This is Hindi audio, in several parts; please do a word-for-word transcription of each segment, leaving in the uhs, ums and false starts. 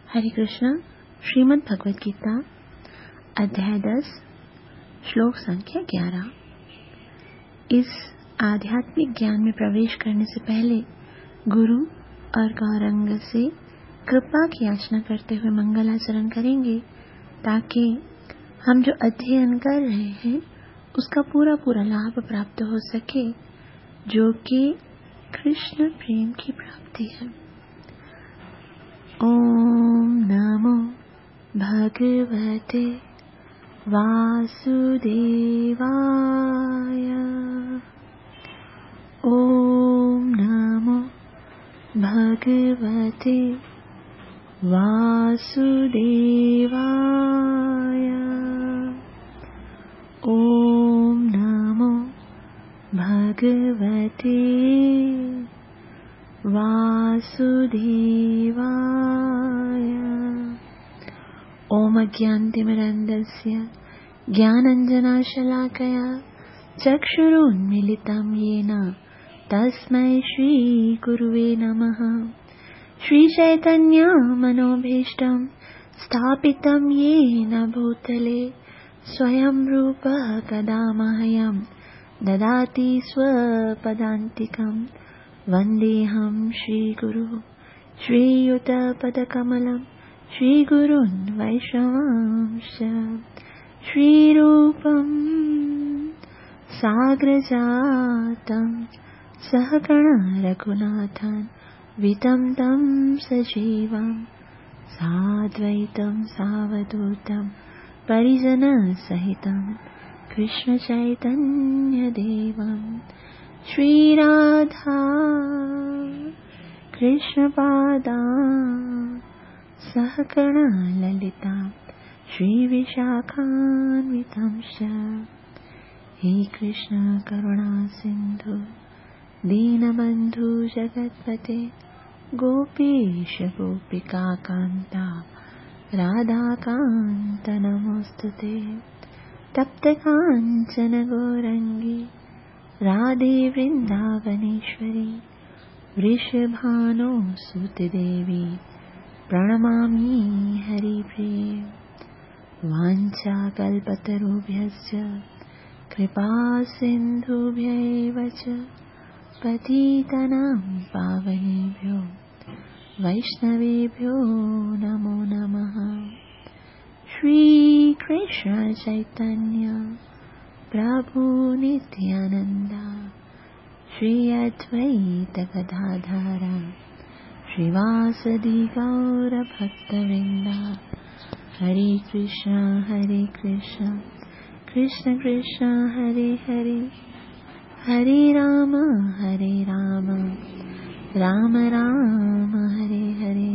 हरे कृष्णा। श्रीमद् भगवद गीता अध्याय दस श्लोक संख्या ग्यारह। इस आध्यात्मिक ज्ञान में प्रवेश करने से पहले गुरु और गौरंग से कृपा की याचना करते हुए मंगलाचरण करेंगे ताकि हम जो अध्ययन कर रहे हैं उसका पूरा पूरा लाभ प्राप्त हो सके, जो कि कृष्ण प्रेम की प्राप्ति है। ओम नमो भगवते वासुदेवाय। ओम नमो भगवते वासुदेवाय। ओम नमो भगवते वासुदेवाय। ओम अज्ञानतिमिरन्धस्य ज्ञानाञ्जनशलाकया चक्षुरुन्मीलितं येन तस्मै श्रीगुरुवे नमः। श्रीचैतन्यमनोभीष्टं स्थापितं येन भूतले स्वयं रूपः कदा मह्यं ददाति स्वपदान्तिकम्। वन्देऽहं श्रीगुरु श्रीयुतपदकमलं श्रीगुरुन् वैष्णवांश्च। श्रीरूपं साग्रजातं सहगण रघुनाथान् वितं तं सजीवं साद्वैतं सावधूतं परिजनसहितं कृष्णचैतन्यदेवं श्रीराधा कृष्णपादान् सहगण ललिता श्रीविशाखान्वितांश्च। हे कृष्ण करुणा सिन्धु दीनबन्धु जगत्पते गोपीश गोपिकान्ता राधाकान्त नमोस्तुते। तप्तकाञ्चन गौरङ्गी राधे वृन्दावनेश्वरी वृषभानुसुतदेवी प्रणमामि हरिप्रिये। वाञ्छाकल्पतरुभ्यश्च कृपासिन्धुभ्यैव च पतितानां पावनेभ्यो वैष्णवेभ्यो नमो नमः। श्रीकृष्ण चैतन्य प्रभु नित्यानन्द श्री अद्वैत गदाधर श्रीवासदि गौर भक्तवृन्द। हरे कृष्ण हरे कृष्ण कृष्ण कृष्ण हरे हरे हरे राम हरे राम राम राम हरे हरे।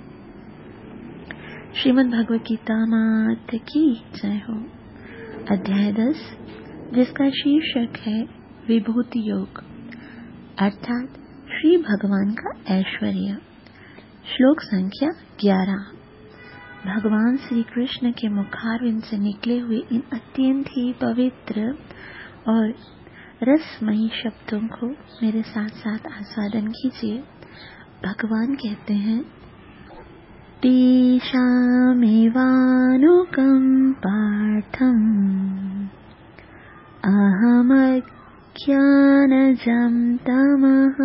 श्रीमद् भगवद गीता माता की जय हो। अध्याय दस, जिसका शीर्षक है विभूति योग, अर्थात श्री भगवान का ऐश्वर्य। श्लोक संख्या ग्यारह। भगवान श्री कृष्ण के मुखारविंद से निकले हुए इन अत्यंत ही पवित्र और रसमयी शब्दों को मेरे साथ साथ आस्वादन कीजिए। भगवान कहते हैं, तेषामेवानुकम्पार्थम् अहमज्ञानजं तमः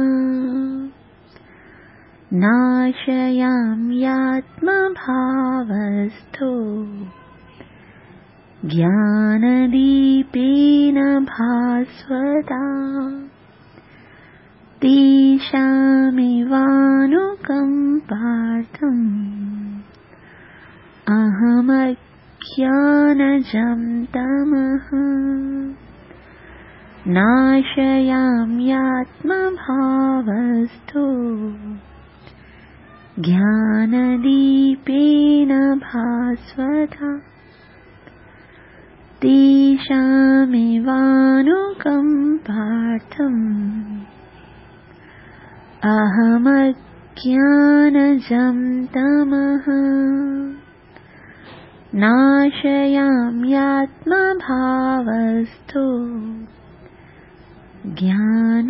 नाशयाम्यात्मभावस्थो ज्ञानदीपेन भास्वता। तेषामेवानुकम्पार्थम् अहमज्ञानजं तमः नाशयाम्यात्मभावस्थो ज्ञानदीपेन भास्वता। तेषामेवानुकम्पार्थम् अहमज्ञानजं तमः नाशयाम्यात्मभावस्थो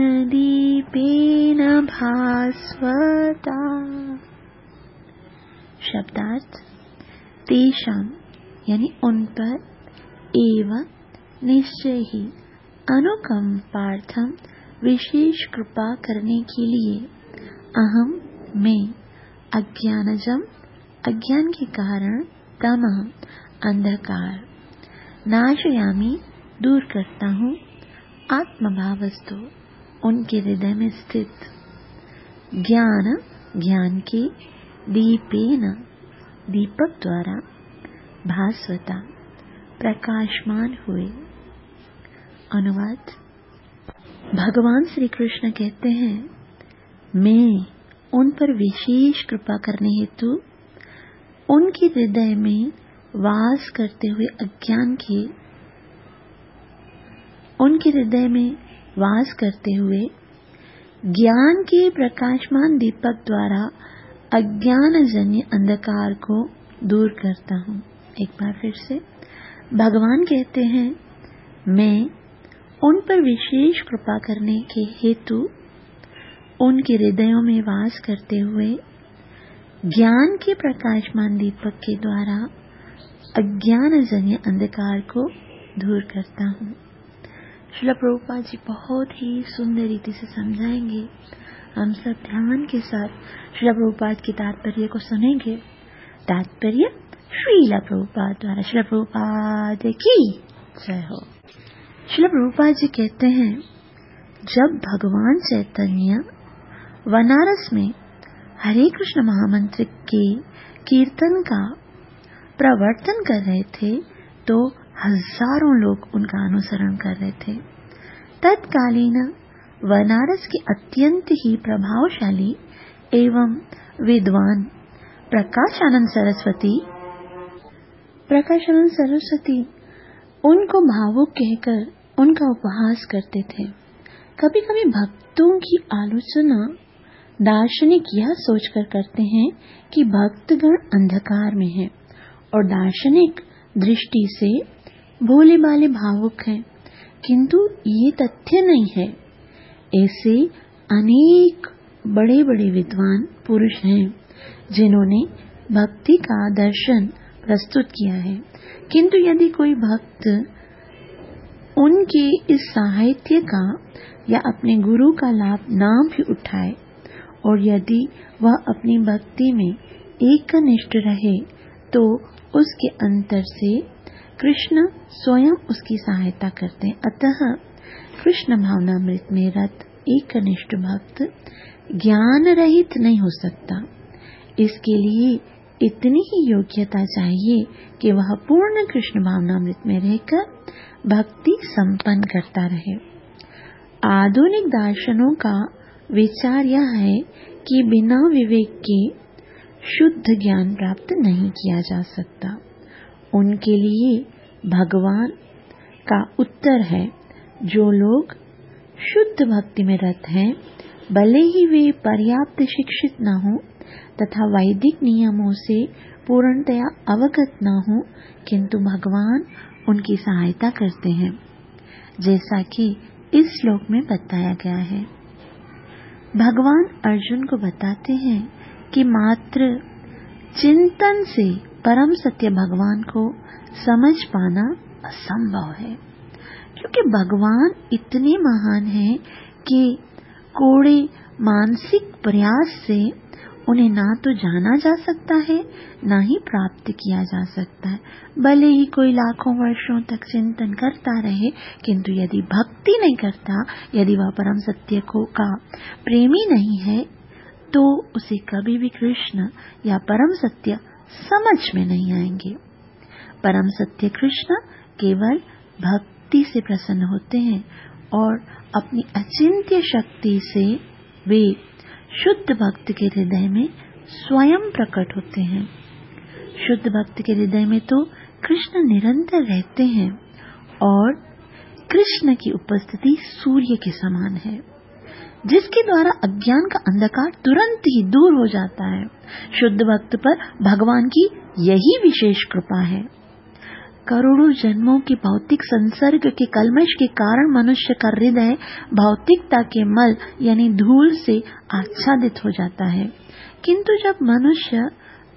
ज्ञानदीपेन भास्वता। शब्दार्थ तेषाम यानी उन पर एवं निश्चय ही अनुकंपार्थम विशेष कृपा करने के लिए अहम मैं अज्ञानजम अज्ञान के कारण तमः अंधकार नाशयामी दूर करता हूँ आत्मभावस्तु उनके हृदय में स्थित ज्ञान ज्ञान के दीपेन दीपक द्वारा भास्वता प्रकाशमान हुए। अनुवाद। भगवान श्री कृष्ण कहते हैं मैं उन पर विशेष कृपा करने हेतु उनके हृदय में वास करते हुए अज्ञान के उनके हृदय में वास करते हुए ज्ञान के प्रकाशमान दीपक द्वारा अज्ञानजन्य अंधकार को दूर करता हूँ। एक बार फिर से भगवान कहते हैं मैं उन पर विशेष कृपा करने के हेतु उनके हृदयों में वास करते हुए ज्ञान के प्रकाशमान दीपक के द्वारा अज्ञानजन्य अंधकार को दूर करता हूँ। श्रील प्रभुपाद जी बहुत ही सुंदर रीति से समझाएंगे। हम सब ध्यान के साथ श्रील प्रभुपाद के तात्पर्य को सुनेंगे। तात्पर्य श्रील प्रभुपाद द्वारा। श्रील प्रभुपाद की जय हो। श्रील प्रभुपाद जी कहते हैं जब भगवान चैतन्य बनारस में हरे कृष्ण महामंत्र के कीर्तन का प्रवर्तन कर रहे थे तो हजारों लोग उनका अनुसरण कर रहे थे। तत्कालीन बनारस के अत्यंत ही प्रभावशाली एवं विद्वान प्रकाशानंद सरस्वती प्रकाशानंद सरस्वती उनको भावुक कहकर उनका उपहास करते थे। कभी कभी भक्तों की आलोचना दार्शनिक यह सोचकर करते हैं कि भक्तगण अंधकार में हैं और दार्शनिक दृष्टि से भोले भाले भावुक हैं, किंतु ये तथ्य नहीं है। ऐसे अनेक बड़े बड़े विद्वान पुरुष हैं जिन्होंने भक्ति का दर्शन प्रस्तुत किया है, किंतु यदि कोई भक्त उनके इस साहित्य का या अपने गुरु का लाभ ना भी उठाए और यदि वह अपनी भक्ति में एकनिष्ठ रहे तो उसके अंतर से कृष्ण स्वयं उसकी सहायता करते हैं। अतः कृष्ण भावनामृत में रत एकनिष्ठ भक्त ज्ञान रहित नहीं हो सकता। इसके लिए इतनी ही योग्यता चाहिए कि वह पूर्ण कृष्ण भावनामृत में रहकर भक्ति संपन्न करता रहे। आधुनिक दार्शनों का विचार यह है कि बिना विवेक के शुद्ध ज्ञान प्राप्त नहीं किया जा सकता। उनके लिए भगवान का उत्तर है जो लोग शुद्ध भक्ति में रत हैं, भले ही वे पर्याप्त शिक्षित न हो तथा वैदिक नियमों से पूर्णतया अवगत न हो, किंतु भगवान उनकी सहायता करते हैं, जैसा कि इस श्लोक में बताया गया है। भगवान अर्जुन को बताते हैं कि मात्र चिंतन से परम सत्य भगवान को समझ पाना असंभव है, क्योंकि भगवान इतने महान हैं कि कोड़े मानसिक प्रयास से उन्हें ना तो जाना जा सकता है ना ही प्राप्त किया जा सकता है। भले ही कोई लाखों वर्षों तक चिंतन करता रहे, किंतु यदि भक्ति नहीं करता, यदि वह परम सत्य को का प्रेमी नहीं है, तो उसे कभी भी कृष्ण या परम सत्य समझ में नहीं आएंगे। परम सत्य कृष्ण केवल भक्ति से प्रसन्न होते हैं और अपनी अचिंत्य शक्ति से वे शुद्ध भक्त के हृदय में स्वयं प्रकट होते हैं। शुद्ध भक्त के हृदय में तो कृष्ण निरंतर रहते हैं और कृष्ण की उपस्थिति सूर्य के समान है, जिसके द्वारा अज्ञान का अंधकार तुरंत ही दूर हो जाता है। शुद्ध भक्त पर भगवान की यही विशेष कृपा है। करोड़ों जन्मों के भौतिक संसर्ग के कल्मश के कारण मनुष्य का हृदय भौतिकता के मल यानी धूल से आच्छादित हो जाता है, किंतु जब मनुष्य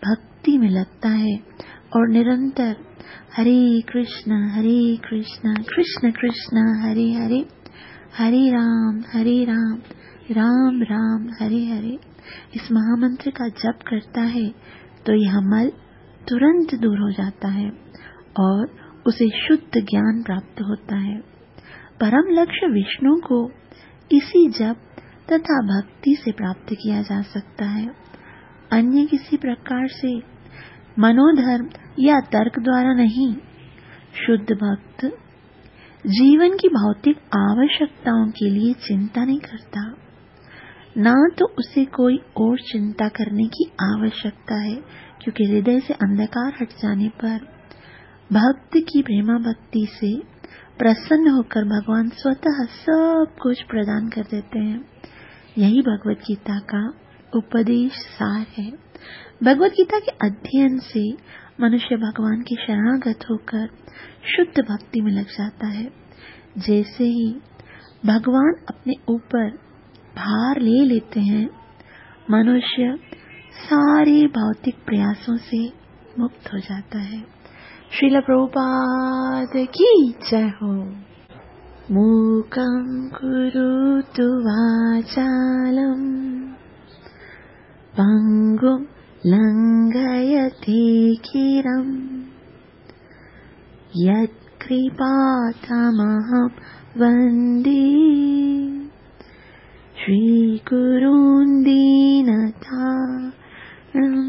भक्ति में लगता है और निरंतर हरे कृष्ण हरे कृष्ण कृष्ण कृष्ण हरे हरे हरे राम हरे राम राम राम हरे हरे इस महामंत्र का जप करता है तो यह मल तुरंत दूर हो जाता है और उसे शुद्ध ज्ञान प्राप्त होता है। परम लक्ष्य विष्णु को इसी जप तथा भक्ति से प्राप्त किया जा सकता है, अन्य किसी प्रकार से मनोधर्म या तर्क द्वारा नहीं। शुद्ध भक्त जीवन की भौतिक आवश्यकताओं के लिए चिंता नहीं करता, ना तो उसे कोई और चिंता करने की आवश्यकता है, क्योंकि हृदय से अंधकार हट जाने पर भक्त की प्रेमा भक्ति से प्रसन्न होकर भगवान स्वतः सब कुछ प्रदान कर देते हैं। यही भगवत गीता का उपदेश सार है। भगवत गीता के अध्ययन से मनुष्य भगवान के शरणागत होकर शुद्ध भक्ति में लग जाता है। जैसे ही भगवान अपने ऊपर भार ले लेते हैं, मनुष्य सारे भौतिक प्रयासों से मुक्त हो जाता है। श्रील प्रभुपाद की जय हो। मूकं करोतु वाचालं पंगुं लंघयते गिरिं यत्कृपातमहं वन्दे श्रीगुरून् दीनतारिणम्।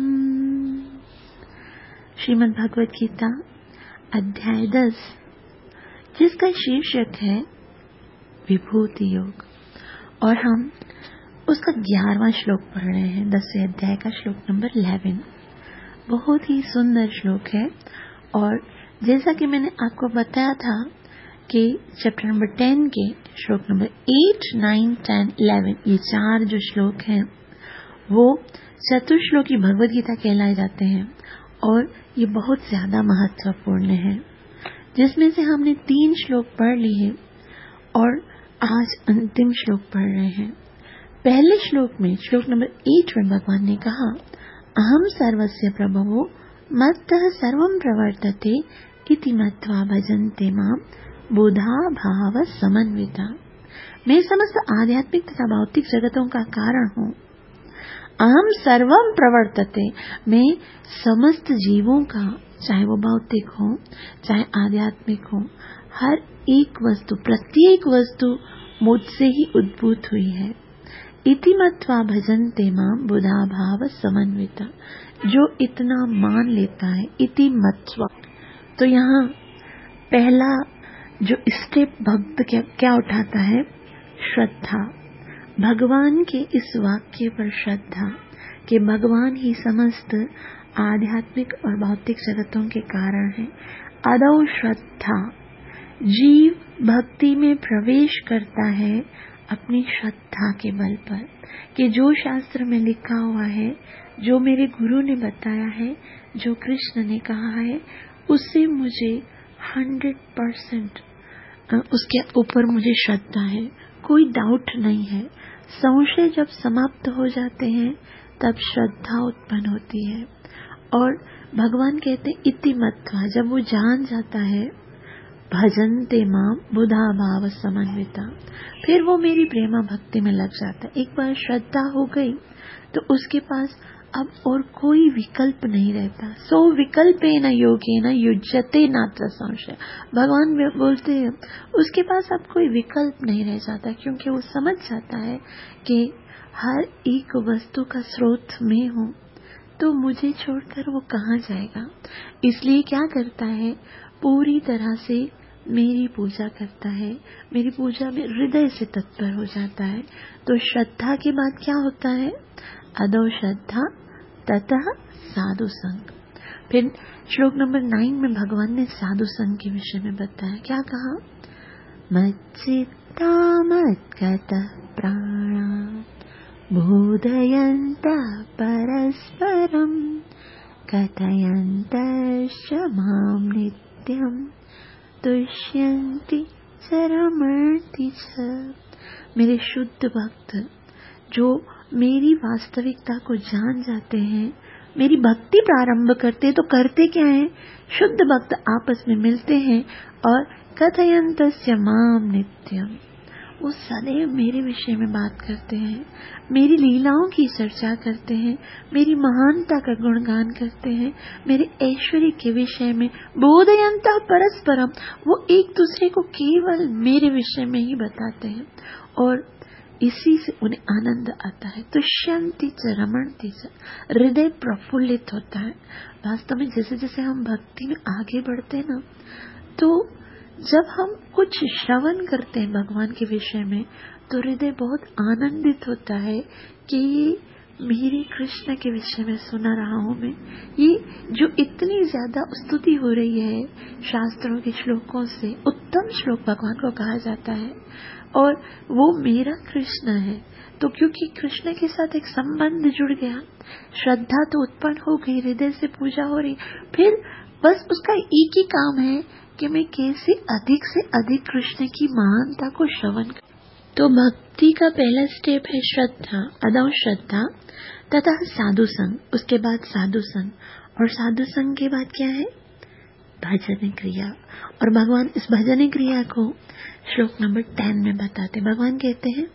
श्रीमद् भगवत गीता अध्याय दस, जिसका शीर्षक है विभूति योग, और हम उसका ग्यारहवां श्लोक पढ़ रहे हैं। दसवें अध्याय का श्लोक नंबर ग्यारह। बहुत ही सुंदर श्लोक है, और जैसा कि मैंने आपको बताया था कि चैप्टर नंबर टेन के श्लोक number eight, nine, ten, eleven, ये चार जो श्लोक हैं वो चतुश्लोकी भगवद गीता कहलाए जाते हैं, और ये बहुत ज्यादा महत्वपूर्ण है, जिसमें से हमने तीन श्लोक पढ़ लिए और आज अंतिम श्लोक पढ़ रहे हैं। पहले श्लोक में, श्लोक नंबर एट में भगवान ने कहा, अहम सर्वस्य प्रभवो मत्तः सर्वं प्रवर्तते इति मत्वा भजन्ते मां बुधा भाव समन्विता। मैं समस्त आध्यात्मिक तथा भौतिक जगतों का कारण हूँ। अहम सर्वम प्रवर्तते, मैं समस्त जीवों का, चाहे वो भौतिक हो चाहे आध्यात्मिक हो, हर एक वस्तु, प्रत्येक वस्तु मुझसे ही उद्भूत हुई है। इति मत्वा भजन्ते मां बुधा भाव समन्विता, जो इतना मान लेता है। इति मत्वा, तो यहाँ पहला जो स्टेप भक्त क्या, क्या उठाता है? श्रद्धा। भगवान के इस वाक्य पर श्रद्धा कि भगवान ही समस्त आध्यात्मिक और भौतिक जगतों के कारण है। आदौ श्रद्धा, जीव भक्ति में प्रवेश करता है अपनी श्रद्धा के बल पर, कि जो शास्त्र में लिखा हुआ है, जो मेरे गुरु ने बताया है, जो कृष्ण ने कहा है, उससे मुझे हंड्रेड परसेंट उसके ऊपर मुझे श्रद्धा है, कोई डाउट नहीं है। संशय जब समाप्त हो जाते हैं तब श्रद्धा उत्पन्न होती है। और भगवान कहते हैं इति मत्वा, जब वो जान जाता है, भजन्ते मां बुधा भाव समन्विता, फिर वो मेरी प्रेमा भक्ति में लग जाता है। एक बार श्रद्धा हो गई तो उसके पास अब और कोई विकल्प नहीं रहता। सो विकल्पेन योगेन युज्यते नात्र संशय, भगवान बोलते हैं उसके पास अब कोई विकल्प नहीं रह जाता, क्योंकि वो समझ जाता है कि हर एक वस्तु का स्रोत मैं हूँ, तो मुझे छोड़कर वो कहाँ जाएगा। इसलिए क्या करता है, पूरी तरह से मेरी पूजा करता है, मेरी पूजा में हृदय से तत्पर हो जाता है। तो श्रद्धा के बाद क्या होता है? अदौ श्रद्धा ततः साधु संग। फिर श्लोक नंबर नाइन में भगवान ने साधु संग के विषय में बताया। क्या कहा? मच्चित्ता मद्गतः प्राणा बोधयन्तः परस्परं कथयन्तश्च मां नित्यं तुष्यन्ति च रमन्ति च। मेरे शुद्ध भक्त जो मेरी वास्तविकता को जान जाते हैं, मेरी भक्ति प्रारंभ करते तो करते क्या है, शुद्ध भक्त आपस में मिलते हैं और कथयन्तस्य माम नित्यम, वो सदैव मेरे विषय में बात करते हैं, मेरी लीलाओं की चर्चा करते हैं, मेरी महानता का गुणगान करते हैं, मेरे ऐश्वर्य के विषय में बोधयन्तः परस्परम, वो एक दूसरे को केवल मेरे विषय में ही बताते हैं और इसी से उन्हें आनंद आता है। तुष्यन्ति च रमन्ति च, हृदय प्रफुल्लित होता है। वास्तव में जैसे जैसे हम भक्ति में आगे बढ़ते हैं ना, तो जब हम कुछ श्रवण करते हैं भगवान के विषय में, तो हृदय बहुत आनंदित होता है कि ये मेरे कृष्ण के विषय में सुना रहा हूँ मैं। ये जो इतनी ज्यादा स्तुति हो रही है शास्त्रों के श्लोकों से, उत्तम श्लोक भगवान को कहा जाता है और वो मेरा कृष्ण है। तो क्योंकि कृष्ण के साथ एक संबंध जुड़ गया, श्रद्धा तो उत्पन्न हो गई, हृदय से पूजा हो रही, फिर बस उसका एक ही काम है कि मैं कैसे अधिक से अधिक कृष्ण की महानता को श्रवण कर। तो भक्ति का पहला स्टेप है श्रद्धा, अदौ श्रद्धा तथा साधु संग, उसके बाद साधु संग, और साधु संग के बाद क्या है, भजन क्रिया। और भगवान इस भजन क्रिया को श्लोक नंबर टेन में बताते। भगवान कहते हैं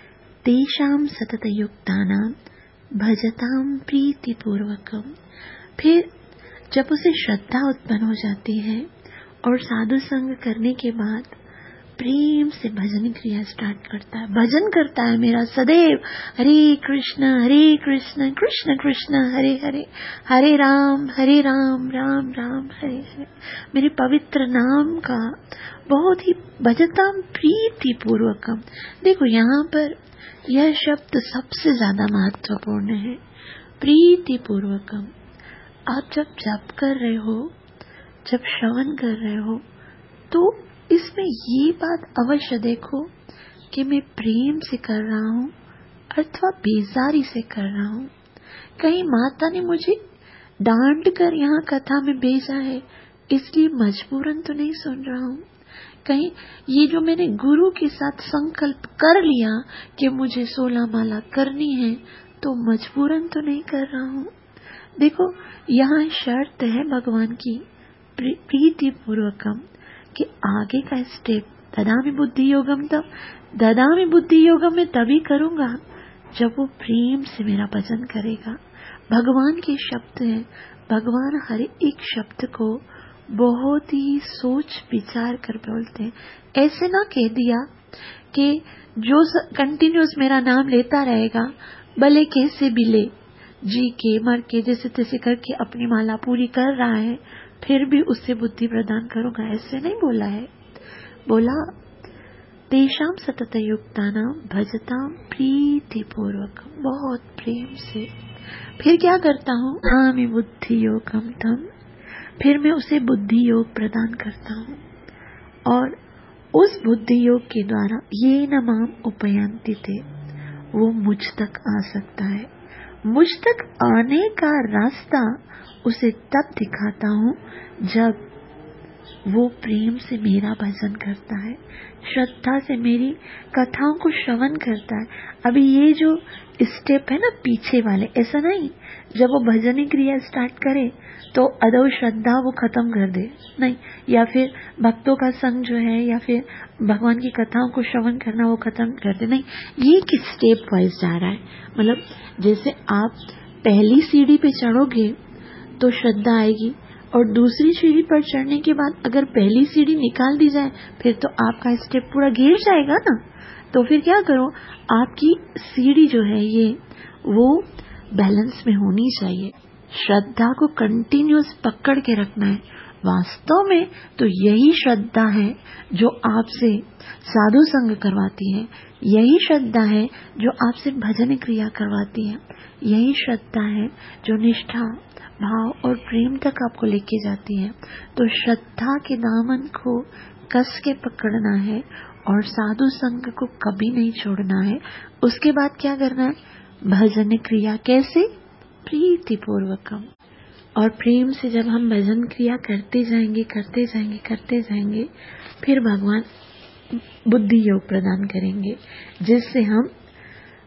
तेषाम सतत युक्तानाम भजताम प्रीति पूर्वकम। फिर जब उसे श्रद्धा उत्पन्न हो जाती है और साधु संग करने के बाद प्रेम से भजन क्रिया स्टार्ट करता है, भजन करता है मेरा सदैव, हरे कृष्ण हरे कृष्ण कृष्ण कृष्ण हरे हरे, हरे राम हरे राम राम राम हरे हरे, मेरे पवित्र नाम का बहुत ही भजताम प्रीति पूर्वकम। देखो यहाँ पर यह शब्द सबसे ज्यादा महत्वपूर्ण है, प्रीति पूर्वकम। आप जब जप कर रहे हो, जब श्रवण कर रहे हो, तो इसमें ये बात अवश्य देखो कि मैं प्रेम से कर रहा हूँ अथवा बेजारी से कर रहा हूँ। कहीं माता ने मुझे डांट कर यहाँ कथा में भेजा है इसलिए मजबूरन तो नहीं सुन रहा हूँ। कहीं ये जो मैंने गुरु के साथ संकल्प कर लिया कि मुझे सोलह माला करनी है तो मजबूरन तो नहीं कर रहा हूँ। देखो यहाँ शर्त है भगवान की प्रीति पूर्वकम कि आगे का स्टेप ददामि बुद्धि योगम, तब ददामि बुद्धि योगम में तभी करूंगा जब वो प्रेम से मेरा भजन करेगा। भगवान के शब्द हैं, भगवान हर एक शब्द को बहुत ही सोच विचार कर बोलते हैं। ऐसे ना कह दिया कि जो कंटिन्यूस मेरा नाम लेता रहेगा भले कैसे भी ले, जी के मर के जैसे तैसे करके अपनी माला पूरी कर रहा है, फिर भी उससे बुद्धि प्रदान करूंगा, ऐसे नहीं बोला है। बोला तेषाम सतत युक्तानाम भजताम प्रीति पूर्वक, बहुत प्रेम से। फिर क्या करता हूँ, आमि बुद्धि योगम तम, फिर मैं उसे बुद्धि योग प्रदान करता हूँ और उस बुद्धि योग के द्वारा ये न माम उपयंती थे, वो मुझ तक आ सकता है। मुझ तक आने का रास्ता उसे तब दिखाता हूँ जब वो प्रेम से मेरा भजन करता है, श्रद्धा से मेरी कथाओं को श्रवण करता है। अभी ये जो स्टेप है ना पीछे वाले, ऐसा नहीं जब वो भजन क्रिया स्टार्ट करे तो अदौ श्रद्धा वो खत्म कर दे, नहीं, या फिर भक्तों का संग जो है या फिर भगवान की कथाओं को श्रवण करना वो खत्म कर दे, नहीं, ये किस स्टेप वाइज जा रहा है। मतलब जैसे आप पहली सीढ़ी पे चढ़ोगे तो श्रद्धा आएगी और दूसरी सीढ़ी पर चढ़ने के बाद अगर पहली सीढ़ी निकाल दी जाए फिर तो आपका स्टेप पूरा गिर जाएगा ना। तो फिर क्या करो, आपकी सीढ़ी जो है ये वो बैलेंस में होनी चाहिए, श्रद्धा को कंटिन्यूअस पकड़ के रखना है। वास्तव में तो यही श्रद्धा है जो आपसे साधु संग करवाती है, यही श्रद्धा है जो आपसे भजन क्रिया करवाती है, यही श्रद्धा है जो निष्ठा भाव और प्रेम तक आपको लेके जाती है। तो श्रद्धा के दामन को कस के पकड़ना है और साधु संग को कभी नहीं छोड़ना है। उसके बाद क्या करना है, भजन क्रिया। कैसे, प्रीति पूर्वकम। और प्रेम से जब हम भजन क्रिया करते जाएंगे करते जाएंगे करते जाएंगे फिर भगवान बुद्धि योग प्रदान करेंगे जिससे हम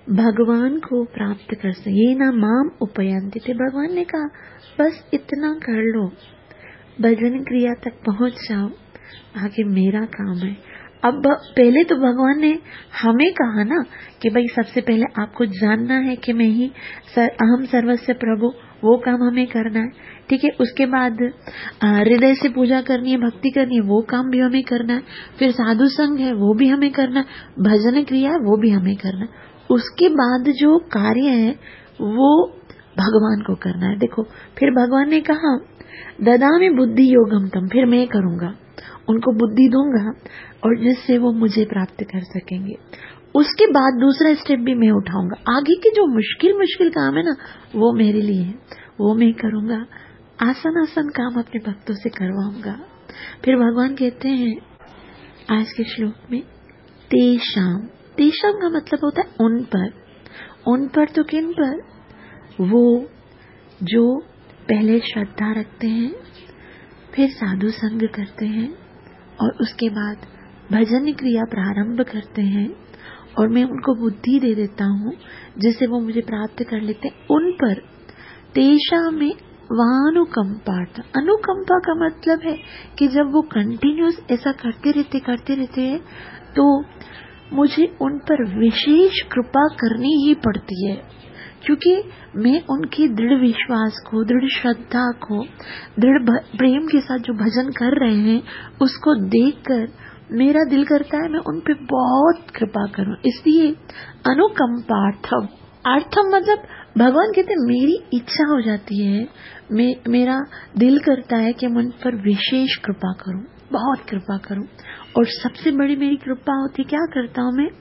भगवान को प्राप्त कर सके। ये ना माम उपयंती थे, भगवान ने कहा बस इतना कर लो, भजन क्रिया तक पहुंच जाओ, आगे मेरा काम है। अब पहले तो भगवान ने हमें कहा ना कि भाई सबसे पहले आपको जानना है कि मैं ही सर, अहम सर्वस्व प्रभु, वो काम हमें करना है, ठीक है। उसके बाद हृदय से पूजा करनी है, भक्ति करनी है, वो काम भी हमें करना है। फिर साधु संग है, वो भी हमें करना है। भजन क्रिया है, वो भी हमें करना है। उसके बाद जो कार्य है वो भगवान को करना है। देखो फिर भगवान ने कहा ददामि बुद्धि योगम तम, फिर मैं करूंगा, उनको बुद्धि दूंगा और जिससे वो मुझे प्राप्त कर सकेंगे। उसके बाद दूसरा स्टेप भी मैं उठाऊंगा। आगे के जो मुश्किल मुश्किल काम है ना, वो मेरे लिए है, वो मैं करूंगा। आसान आसान काम अपने भक्तों से करवाऊंगा। फिर भगवान कहते हैं आज के श्लोक में तेषाम, तेषाम का मतलब होता है उन पर। उन पर तो किन पर? वो जो पहले श्रद्धा रखते हैं, फिर साधु संग करते हैं और उसके बाद भजन क्रिया प्रारंभ करते हैं और मैं उनको बुद्धि दे देता हूँ जिससे वो मुझे प्राप्त कर लेते हैं। उन पर तेषा में वानुकंपार्थ, अनुकंपा का मतलब है कि जब वो कंटिन्यूस ऐसा करते रहते करते रहते हैं तो मुझे उन पर विशेष कृपा करनी ही पड़ती है, क्योंकि मैं उनकी दृढ़ विश्वास को, दृढ़ श्रद्धा को, दृढ़ प्रेम के साथ जो भजन कर रहे हैं उसको देखकर मेरा दिल करता है मैं उन पे बहुत कृपा करूं। इसलिए अनुकंपार्थम, अर्थम मतलब भगवान कहते हैं मेरी इच्छा हो जाती है, मे, मेरा दिल करता है कि मैं उन पर विशेष कृपा करूं, बहुत कृपा करूं। और सबसे बड़ी मेरी कृपा होती, क्या करता हूं मैं?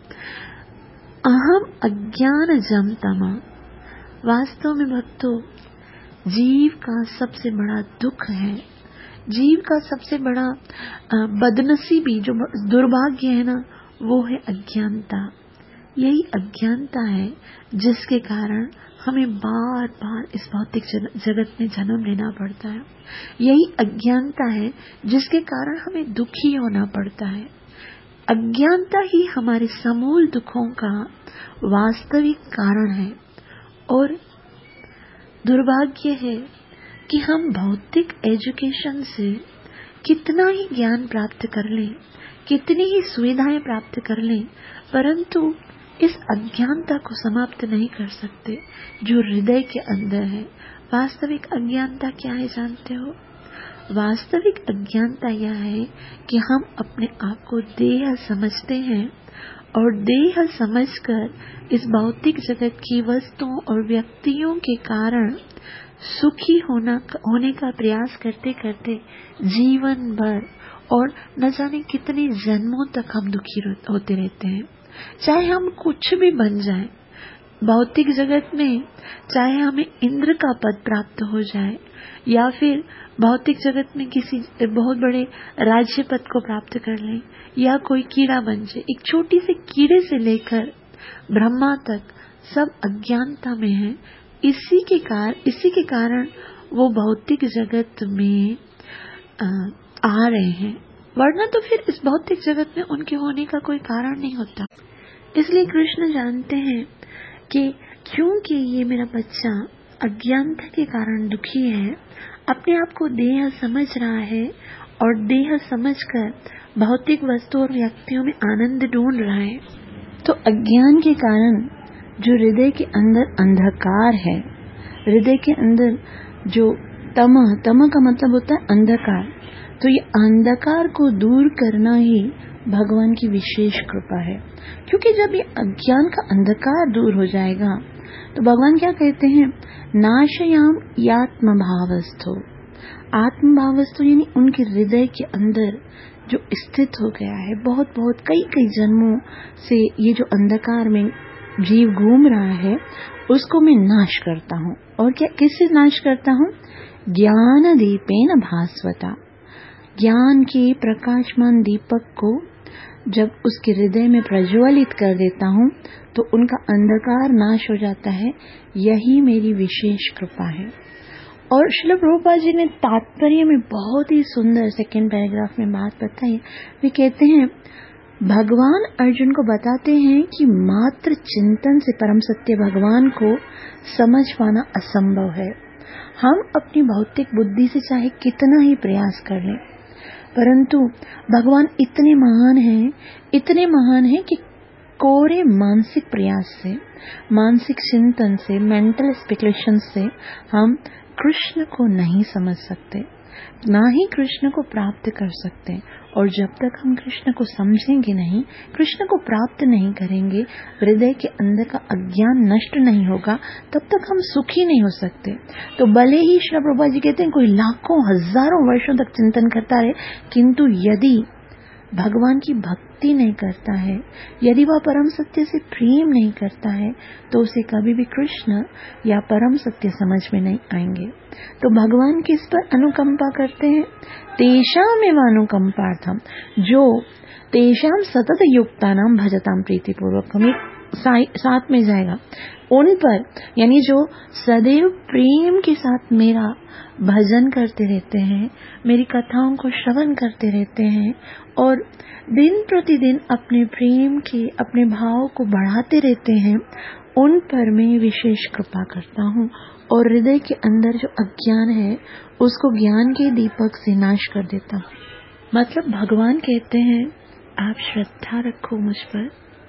अहम अज्ञान जम तमा, वास्तव में भक्तों जीव का सबसे बड़ा दुख है, जीव का सबसे बड़ा बदनसीबी जो दुर्भाग्य है ना, वो है अज्ञानता। यही अज्ञानता है जिसके कारण हमें बार बार इस भौतिक जगत में जन्म लेना पड़ता है। यही अज्ञानता है जिसके कारण हमें दुखी होना पड़ता है। अज्ञानता ही हमारे समूल दुखों का वास्तविक कारण है। और दुर्भाग्य है कि हम भौतिक एजुकेशन से कितना ही ज्ञान प्राप्त कर लें, कितनी ही सुविधाएं प्राप्त कर लें, परंतु इस अज्ञानता को समाप्त नहीं कर सकते जो हृदय के अंदर है। वास्तविक अज्ञानता क्या है जानते हो? वास्तविक अज्ञानता यह है कि हम अपने आप को देह समझते हैं और देह समझकर इस भौतिक जगत की वस्तुओं और व्यक्तियों के कारण सुखी होना होने का प्रयास करते करते जीवन भर और न जाने कितने जन्मों तक हम दुखी होते रहते हैं। चाहे हम कुछ भी बन जाएं भौतिक जगत में, चाहे हमें इंद्र का पद प्राप्त हो जाए या फिर भौतिक जगत में किसी बहुत बड़े राज्य पद को प्राप्त कर लें या कोई कीड़ा बन जाए, एक छोटी से कीड़े से लेकर ब्रह्मा तक सब अज्ञानता में है। इसी के कारण इसी के कारण वो भौतिक जगत में आ, आ रहे हैं, वरना तो फिर इस भौतिक जगत में उनके होने का कोई कारण नहीं होता। इसलिए कृष्ण जानते हैं कि क्योंकि ये मेरा बच्चा अज्ञानता के कारण दुखी है, अपने आप को देह समझ रहा है और देह समझकर भौतिक वस्तु और व्यक्तियों में आनंद ढूंढ रहा है, तो अज्ञान के कारण जो हृदय के अंदर अंधकार है, हृदय के अंदर जो तमः, तमः का मतलब होता है अंधकार, तो ये अंधकार को दूर करना ही भगवान की विशेष कृपा है। क्योंकि जब ये अज्ञान का अंधकार दूर हो जाएगा तो भगवान क्या कहते हैं? नाशयाम यात्म भावस्थो, आत्म भावस्थो यानी उनके हृदय के अंदर जो स्थित हो गया है, बहुत बहुत कई कई जन्मों से ये जो अंधकार में जीव घूम रहा है, उसको मैं नाश करता हूँ। और क्या, किससे नाश करता हूँ? ज्ञान दीपेन भास्वता, ज्ञान के प्रकाशमान दीपक को जब उसके हृदय में प्रज्वलित कर देता हूँ तो उनका अंधकार नाश हो जाता है। यही मेरी विशेष कृपा है। और श्रील प्रभुपाद जी ने तात्पर्य में बहुत ही सुंदर सेकेंड पैराग्राफ में बात बताई। वे कहते हैं भगवान अर्जुन को बताते हैं कि मात्र चिंतन से परम सत्य भगवान को समझ पाना असंभव है। हम अपनी भौतिक बुद्धि से चाहे कितना ही प्रयास कर लें, परंतु भगवान इतने महान हैं, इतने महान हैं कि कोरे मानसिक प्रयास से, मानसिक चिंतन से, मेंटल स्पेकुलेशन से हम कृष्ण को नहीं समझ सकते, ना ही कृष्ण को प्राप्त कर सकते। और जब तक हम कृष्ण को समझेंगे नहीं, कृष्ण को प्राप्त नहीं करेंगे, हृदय के अंदर का अज्ञान नष्ट नहीं होगा, तब तक हम सुखी नहीं हो सकते। तो भले ही श्री प्रभुपाद जी कहते हैं कोई लाखों हजारों वर्षों तक चिंतन करता रहे, किंतु यदि भगवान की भक्ति नहीं करता है, यदि वह परम सत्य से प्रेम नहीं करता है, तो उसे कभी भी कृष्ण या परम सत्य समझ में नहीं आएंगे। तो भगवान किस पर अनुकंपा करते हैं? तेषाम एव अनुकंपार्थम, जो तेषाम सतत युक्तानाम भजताम प्रीति पूर्वक, हम साथ में जाएगा उन पर, यानी जो सदैव प्रेम के साथ मेरा भजन करते रहते हैं, मेरी कथाओं को श्रवण करते रहते हैं और दिन प्रतिदिन अपने प्रेम के, अपने भाव को बढ़ाते रहते हैं, उन पर मैं विशेष कृपा करता हूँ और हृदय के अंदर जो अज्ञान है उसको ज्ञान के दीपक से नाश कर देता हूँ। मतलब भगवान कहते हैं आप श्रद्धा रखो मुझ पर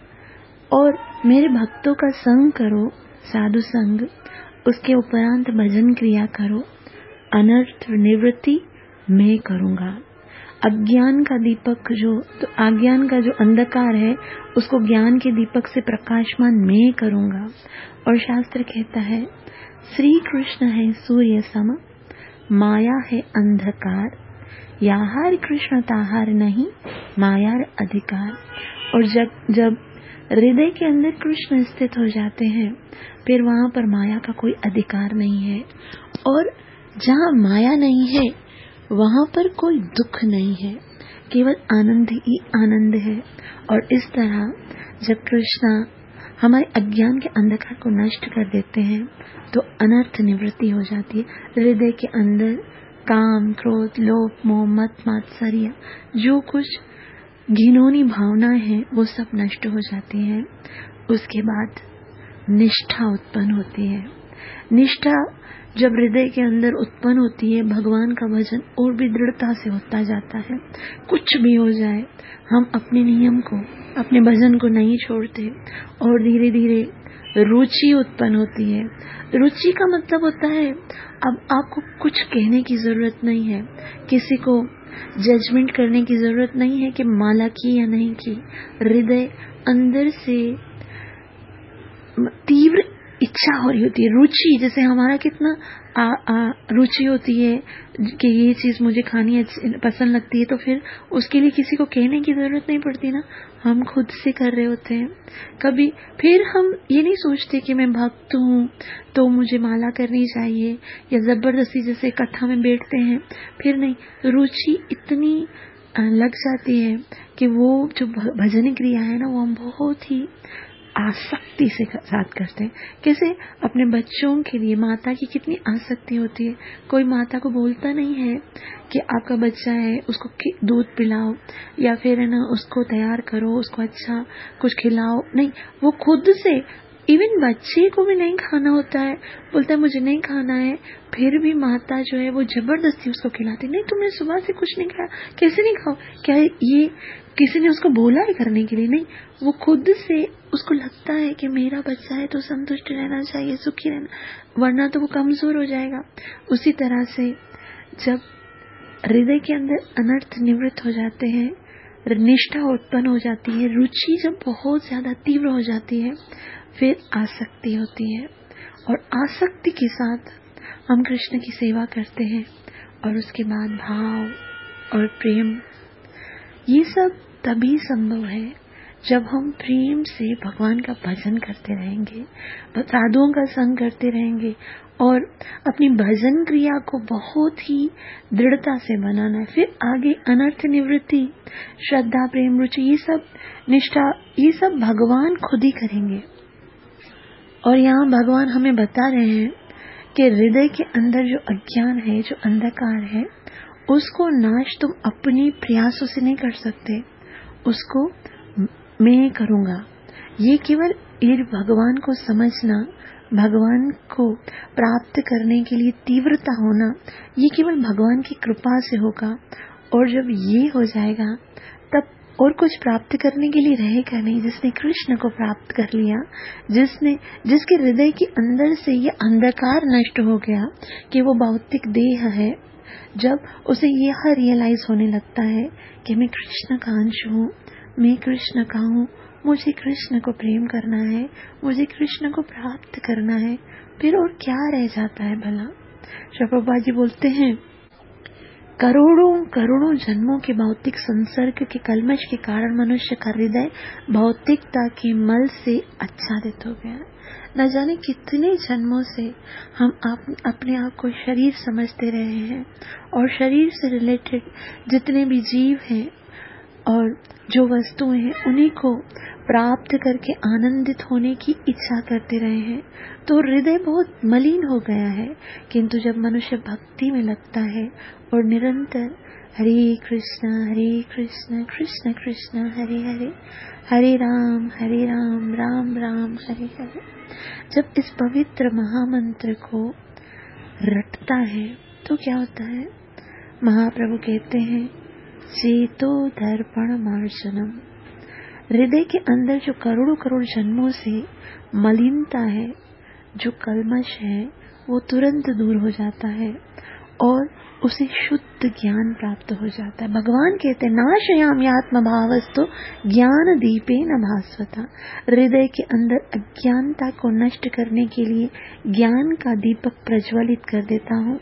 और मेरे भक्तों का संग करो, साधु संग, उसके उपरांत भजन क्रिया करो, अनर्थ निवृत्ति मैं करूंगा। अज्ञान का दीपक जो, तो अज्ञान का जो अंधकार है उसको ज्ञान के दीपक से प्रकाशमान मैं करूंगा। और शास्त्र कहता है श्री कृष्ण है सूर्य सम, माया है अंधकार, याहार कृष्ण ताहार नहीं, मायार अधिकार। और जब जब हृदय के अंदर कृष्ण स्थित हो जाते हैं, फिर वहां पर माया का कोई अधिकार नहीं है, और जहाँ माया नहीं है वहां पर कोई दुख नहीं है, केवल आनंद ही आनंद है। और इस तरह जब कृष्ण हमारे अज्ञान के अंधकार को नष्ट कर देते हैं तो अनर्थ निवृत्ति हो जाती है। हृदय के अंदर काम, क्रोध, लोभ, मोह, मत, मात्सर्य, जो कुछ घिनौनी भावनाएं हैं वो सब नष्ट हो जाती हैं। उसके बाद निष्ठा उत्पन्न होती है। निष्ठा जब हृदय के अंदर उत्पन्न होती है, भगवान का भजन और भी दृढ़ता से होता जाता है। कुछ भी हो जाए हम अपने नियम को, अपने भजन को नहीं छोड़ते और धीरे धीरे रुचि उत्पन्न होती है। रुचि का मतलब होता है अब आपको कुछ कहने की जरूरत नहीं है, किसी को जजमेंट करने की जरूरत नहीं है कि माला की या नहीं की। हृदय अंदर से तीव्र इच्छा हो रही होती है, रुचि, जैसे हमारा कितना आ, आ, रुचि होती है कि ये चीज मुझे खानी पसंद लगती है, तो फिर उसके लिए किसी को कहने की जरूरत नहीं पड़ती ना, हम खुद से कर रहे होते हैं। कभी फिर हम ये नहीं सोचते कि मैं भक्त हूँ तो मुझे माला करनी चाहिए, या जबरदस्ती जैसे कथा में बैठते हैं, फिर नहीं, रुचि इतनी लग जाती है कि वो जो भजन क्रिया है ना वो हम बहुत ही आसक्ति से साथ करते हैं। कैसे अपने बच्चों के लिए माता की कितनी आसक्ति होती है। कोई माता को बोलता नहीं है कि आपका बच्चा है उसको दूध पिलाओ या फिर है ना उसको तैयार करो, उसको अच्छा कुछ खिलाओ, नहीं, वो खुद से, इवन बच्चे को भी नहीं खाना होता है, बोलता है मुझे नहीं खाना है, फिर भी माता जो है वो जबरदस्ती उसको खिलाती। नहीं, तुमने सुबह से कुछ नहीं खाया, कैसे नहीं खाओ, क्या ये किसी ने उसको बोला है करने के लिए? नहीं, वो खुद से, उसको लगता है कि मेरा बच्चा है तो संतुष्ट रहना चाहिए, सुखी रहना, वरना तो वो कमजोर हो जाएगा। उसी तरह से जब हृदय के अंदर अनर्थ निवृत्त हो जाते हैं, निष्ठा उत्पन्न हो जाती है, रुचि जब बहुत ज्यादा तीव्र हो जाती है, फिर आसक्ति होती है, और आसक्ति के साथ हम कृष्ण की सेवा करते हैं, और उसके बाद भाव और प्रेम, ये सब तभी संभव है जब हम प्रेम से भगवान का भजन करते रहेंगे, साधुओं का संग करते रहेंगे और अपनी भजन क्रिया को बहुत ही दृढ़ता से बनाना है। फिर आगे अनर्थ निवृत्ति, श्रद्धा, प्रेम, रुचि, ये सब निष्ठा, ये सब भगवान खुद ही करेंगे। और यहाँ भगवान हमें बता रहे हैं कि हृदय के अंदर जो अज्ञान है, जो अंधकार है, उसको नाश तुम अपने प्रयासों से नहीं कर सकते, उसको मैं करूँगा। ये केवल ये भगवान को समझना, भगवान को प्राप्त करने के लिए तीव्रता होना, ये केवल भगवान की कृपा से होगा। और जब ये हो जाएगा तब और कुछ प्राप्त करने के लिए रहेगा नहीं। जिसने कृष्ण को प्राप्त कर लिया, जिसने जिसके हृदय के अंदर से ये अंधकार नष्ट हो गया कि वो भौतिक देह है, जब उसे यह रियलाइज होने लगता है कि मैं कृष्ण का अंश हूँ, मैं कृष्ण का हूँ, मुझे कृष्ण को प्रेम करना है, मुझे कृष्ण को प्राप्त करना है, फिर और क्या रह जाता है भला। प्रभुपाद जी बोलते हैं, करोड़ों करोड़ों जन्मों के भौतिक संसर्ग के कलमश के कारण मनुष्य का हृदय भौतिकता के मल से आच्छादित हो गया। न जाने कितने जन्मों से हम आप, अपने आप को शरीर समझते रहे हैं और शरीर से रिलेटेड जितने भी जीव हैं और जो वस्तुएं हैं उन्हीं को प्राप्त करके आनंदित होने की इच्छा करते रहे हैं, तो हृदय बहुत मलिन हो गया है। किंतु जब मनुष्य भक्ति में लगता है और निरंतर हरे कृष्णा हरे कृष्णा कृष्ण कृष्ण हरे हरे, हरे राम हरे राम राम राम हरे हरे, जब इस पवित्र महामंत्र को रटता है तो क्या होता है। महाप्रभु कहते हैं, चेतो दर्पण मार्जनम, हृदय के अंदर जो करोड़ों करोड़ जन्मों से मलिनता है, जो कलमश है, वो तुरंत दूर हो जाता है और उसे शुद्ध ज्ञान प्राप्त हो जाता है। भगवान कहते हैं, नाशयामि आत्म भावस्तु ज्ञान दीपे न भास्वता, हृदय के अंदर अज्ञानता को नष्ट करने के लिए ज्ञान का दीपक प्रज्वलित कर देता हूँ।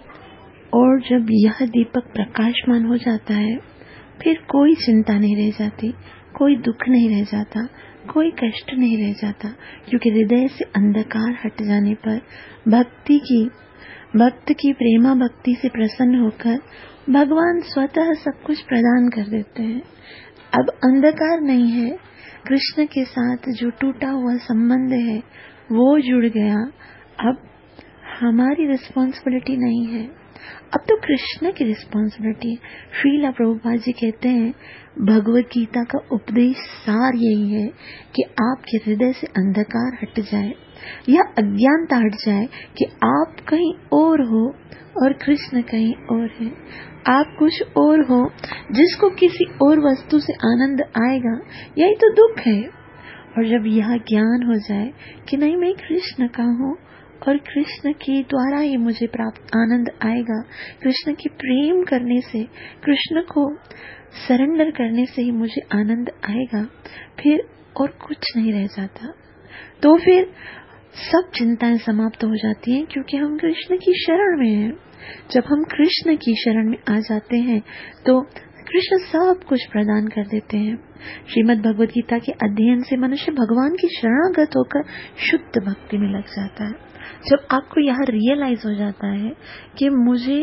और जब यह दीपक प्रकाशमान हो जाता है, फिर कोई चिंता नहीं रह जाती, कोई दुख नहीं रह जाता, कोई कष्ट नहीं रह जाता, क्योंकि हृदय से अंधकार हट जाने पर भक्ति की भक्त की प्रेमा भक्ति से प्रसन्न होकर भगवान स्वतः सब कुछ प्रदान कर देते हैं। अब अंधकार नहीं है, कृष्ण के साथ जो टूटा हुआ संबंध है वो जुड़ गया। अब हमारी रिस्पॉन्सिबिलिटी नहीं है, अब तो कृष्ण की रिस्पॉन्सिबिलिटी है। श्रीला प्रभुपाद जी कहते हैं, भगवत गीता का उपदेश सार यही है कि आपके हृदय से अंधकार हट जाए या अज्ञानता हट जाए कि आप कहीं और हो और कृष्ण कहीं और है। आप कुछ और हो जिसको किसी और वस्तु से आनंद आएगा, यही तो दुख है। और जब यह ज्ञान हो जाए कि नहीं, मैं कृष्ण का हूँ और कृष्ण के द्वारा ही मुझे प्राप्त आनंद आएगा, कृष्ण की प्रेम करने से, कृष्ण को सरेंडर करने से ही मुझे आनंद आएगा, फिर और कुछ नहीं रह जाता। तो फिर सब चिंताएं समाप्त हो जाती हैं, क्योंकि हम कृष्ण की शरण में हैं। जब हम कृष्ण की शरण में आ जाते हैं तो कृष्ण सब कुछ प्रदान कर देते हैं। श्रीमद् भगवद गीता के अध्ययन से मनुष्य भगवान की शरणागत होकर शुद्ध भक्ति में लग जाता है। जब आपको यह रियलाइज हो जाता है कि मुझे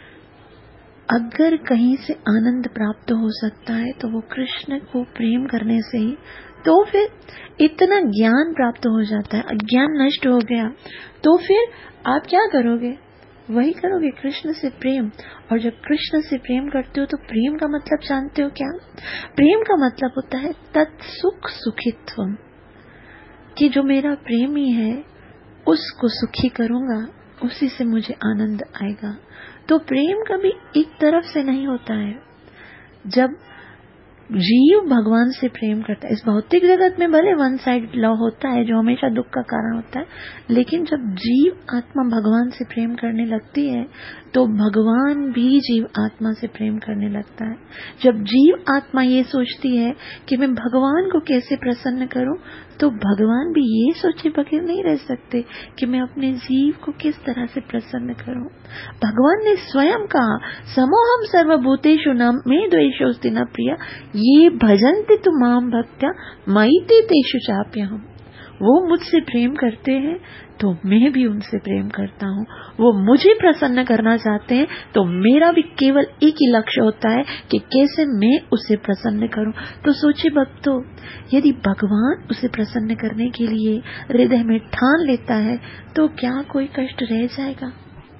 अगर कहीं से आनंद प्राप्त हो सकता है तो वो कृष्ण को प्रेम करने से ही, तो फिर इतना ज्ञान प्राप्त हो जाता है, अज्ञान नष्ट हो गया, तो फिर आप क्या करोगे? वही करोगे, कृष्ण से प्रेम। और जब कृष्ण से प्रेम करते हो तो प्रेम का मतलब जानते हो क्या? प्रेम का मतलब होता है तत्सुख सुखित्वम, कि जो मेरा प्रेमी है उसको सुखी करूंगा, उसी से मुझे आनंद आएगा। तो प्रेम कभी एक तरफ से नहीं होता है। जब जीव भगवान से प्रेम करता है, इस भौतिक जगत में भले वन साइड लव होता है जो हमेशा दुख का कारण होता है, लेकिन जब जीव आत्मा भगवान से प्रेम करने लगती है तो भगवान भी जीव आत्मा से प्रेम करने लगता है। जब जीव आत्मा ये सोचती है कि मैं भगवान को कैसे प्रसन्न करूं, तो भगवान भी ये सोचे बगैर नहीं रह सकते कि मैं अपने जीव को किस तरह से प्रसन्न करूं। भगवान ने स्वयं कहा, समोहम सर्वभूतेषु न मे द्वेषोऽस्ति न प्रिय ये भजन्ति तु माम भक्त्या मयि ते तेषु चाप्यहम्। वो मुझसे प्रेम करते हैं तो मैं भी उनसे प्रेम करता हूँ। वो मुझे प्रसन्न करना चाहते हैं तो मेरा भी केवल एक ही लक्ष्य होता है कि कैसे मैं उसे प्रसन्न करूं। तो सोचिए भक्तों, यदि भगवान उसे प्रसन्न करने के लिए हृदय में ठान लेता है तो क्या कोई कष्ट रह जाएगा?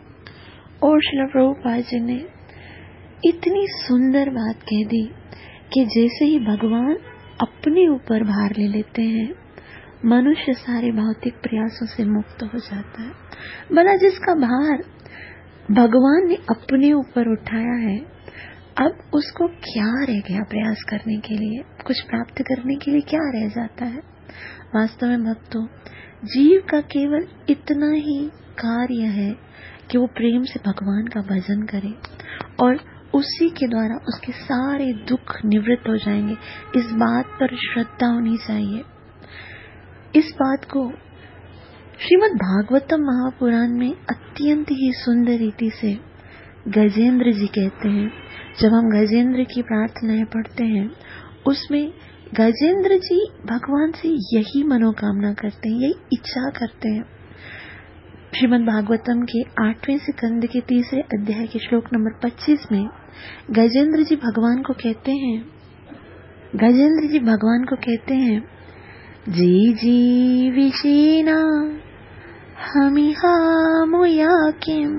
और श्रील प्रभुपाद जी ने इतनी सुंदर बात कह दी कि जैसे ही भगवान अपने ऊपर भार ले लेते हैं, मनुष्य सारे भौतिक प्रयासों से मुक्त हो जाता है। भला जिसका भार भगवान ने अपने ऊपर उठाया है, अब उसको क्या रह गया प्रयास करने के लिए, कुछ प्राप्त करने के लिए क्या रह जाता है। वास्तव में भक्तों, जीव का केवल इतना ही कार्य है कि वो प्रेम से भगवान का भजन करे और उसी के द्वारा उसके सारे दुख निवृत्त हो जाएंगे। इस बात पर श्रद्धा होनी चाहिए। इस बात को श्रीमद् भागवतम महापुराण में अत्यंत ही सुंदर रीति से गजेंद्र जी कहते हैं। जब हम गजेंद्र की प्रार्थनाएं पढ़ते हैं, उसमें गजेंद्र जी भगवान से यही मनोकामना करते हैं, यही इच्छा करते हैं। श्रीमद् भागवतम के आठवें स्कंद के तीसरे अध्याय के श्लोक नंबर पच्चीस में गजेंद्र जी भगवान को कहते हैं गजेंद्र जी भगवान को कहते हैं जी जी विशीना हमिहा मुया किम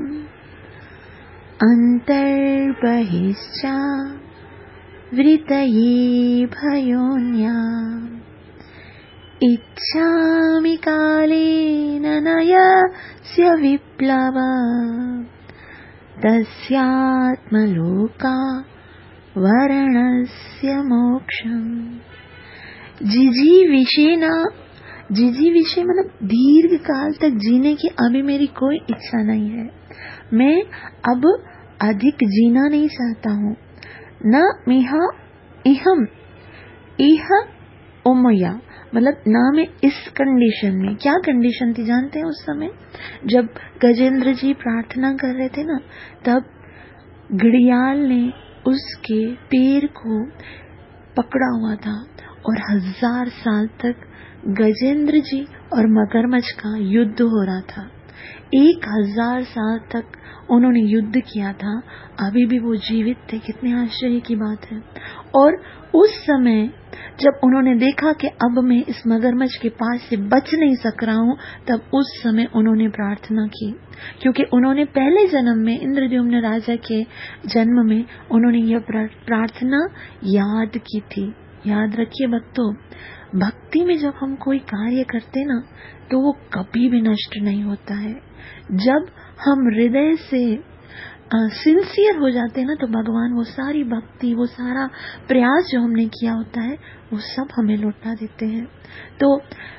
अंतर्बहिश्चा वृतये भयोन्या इच्छामि कालेन नयस्य विप्लवा तस्यात्मलोका वरणस्य मोक्षम। जिजी विषेना, जिजी विषय मतलब दीर्घ काल तक जीने की अभी मेरी कोई इच्छा नहीं है। मैं अब अधिक जीना नहीं चाहता हूँ। न मिहा इहम, इह ओमया मतलब ना मैं इस कंडीशन में। क्या कंडीशन थी जानते हैं? उस समय जब गजेंद्र जी प्रार्थना कर रहे थे ना, तब घड़ियाल ने उसके पैर को पकड़ा हुआ था और हजार साल तक गजेंद्र जी और मगरमच्छ का युद्ध हो रहा था। एक हजार साल तक उन्होंने युद्ध किया था, अभी भी वो जीवित थे। कितने आश्चर्य की बात है। और उस समय जब उन्होंने देखा कि अब मैं इस मगरमच्छ के पास से बच नहीं सक रहा हूँ, तब उस समय उन्होंने प्रार्थना की, क्योंकि उन्होंने पहले जन्म में इंद्रद्युम्न राजा के जन्म में उन्होंने यह प्रार्थना याद की थी। याद रखिए भक्तों, भक्ति में जब हम कोई कार्य करते ना, तो वो कभी भी नष्ट नहीं होता है। जब हम हृदय से सिंसियर हो जाते हैं ना, तो भगवान वो सारी भक्ति, वो सारा प्रयास जो हमने किया होता है, वो सब हमें लौटा देते हैं। तो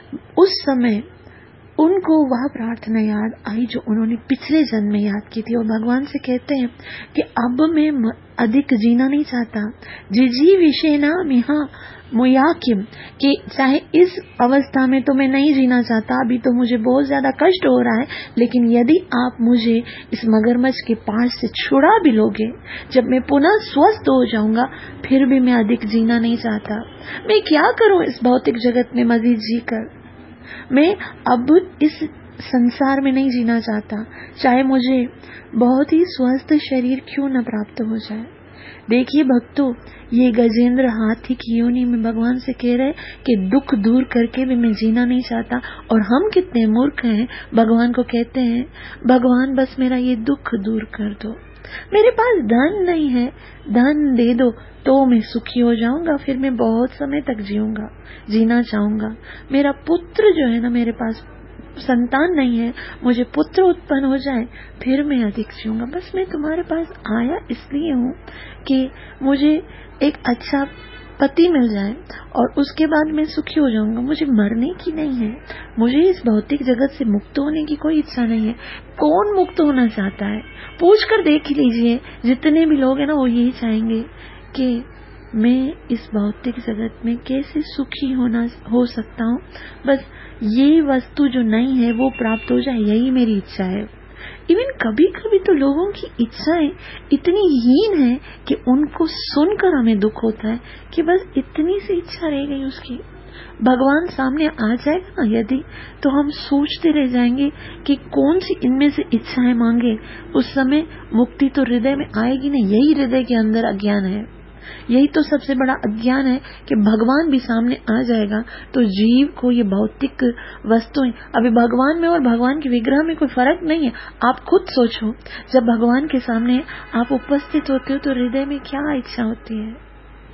उस समय उनको वह प्रार्थना याद आई जो उन्होंने पिछले जन्म में याद की थी, और भगवान से कहते हैं कि अब मैं अधिक जीना नहीं चाहता। जिजी विषेना मिहा मुयाकिम, कि चाहे इस अवस्था में तो मैं नहीं जीना चाहता, अभी तो मुझे बहुत ज्यादा कष्ट हो रहा है, लेकिन यदि आप मुझे इस मगरमच्छ के पास से छुड़ा भी लोगे, जब मैं पुनः स्वस्थ हो जाऊंगा, फिर भी मैं अधिक जीना नहीं चाहता। मैं क्या करूं इस भौतिक जगत में मजीद जीकर? मैं अब इस संसार में नहीं जीना चाहता, चाहे मुझे बहुत ही स्वस्थ शरीर क्यों न प्राप्त हो जाए। देखिए भक्तों, ये गजेंद्र हाथी की योनि में भगवान से कह रहे कि दुख दूर करके भी मैं जीना नहीं चाहता, और हम कितने मूर्ख हैं, भगवान को कहते हैं भगवान बस मेरा ये दुख दूर कर दो, मेरे पास धन नहीं है, धन दे दो तो मैं सुखी हो जाऊंगा, फिर मैं बहुत समय तक जीऊंगा, जीना चाहूंगा। मेरा पुत्र जो है ना, मेरे पास संतान नहीं है, मुझे पुत्र उत्पन्न हो जाए, फिर मैं अधिक जीऊंगा। बस मैं तुम्हारे पास आया इसलिए हूँ कि मुझे एक अच्छा पति मिल जाए और उसके बाद मैं सुखी हो जाऊंगा। मुझे मरने की नहीं है, मुझे इस भौतिक जगत से मुक्त होने की कोई इच्छा नहीं है। कौन मुक्त होना चाहता है? पूछ कर देख लीजिए, जितने भी लोग हैं ना, वो यही चाहेंगे कि मैं इस भौतिक जगत में कैसे सुखी होना हो सकता हूँ, बस ये वस्तु जो नहीं है वो प्राप्त हो जाए, यही मेरी इच्छा है। इवन कभी कभी तो लोगों की इच्छाएं इतनी हीन है कि उनको सुनकर हमें दुख होता है कि बस इतनी सी इच्छा रह गई उसकी। भगवान सामने आ जाएगा ना यदि, तो हम सोचते रह जाएंगे कि कौन सी इनमें से इच्छाएं मांगे। उस समय मुक्ति तो हृदय में आएगी नहीं। यही हृदय के अंदर अज्ञान है, यही तो सबसे बड़ा अज्ञान है कि भगवान भी सामने आ जाएगा तो जीव को ये भौतिक वस्तुएं, अभी भगवान में और भगवान के विग्रह में कोई फर्क नहीं है। आप खुद सोचो, जब भगवान के सामने आप उपस्थित होते हो तो हृदय में क्या इच्छा होती है?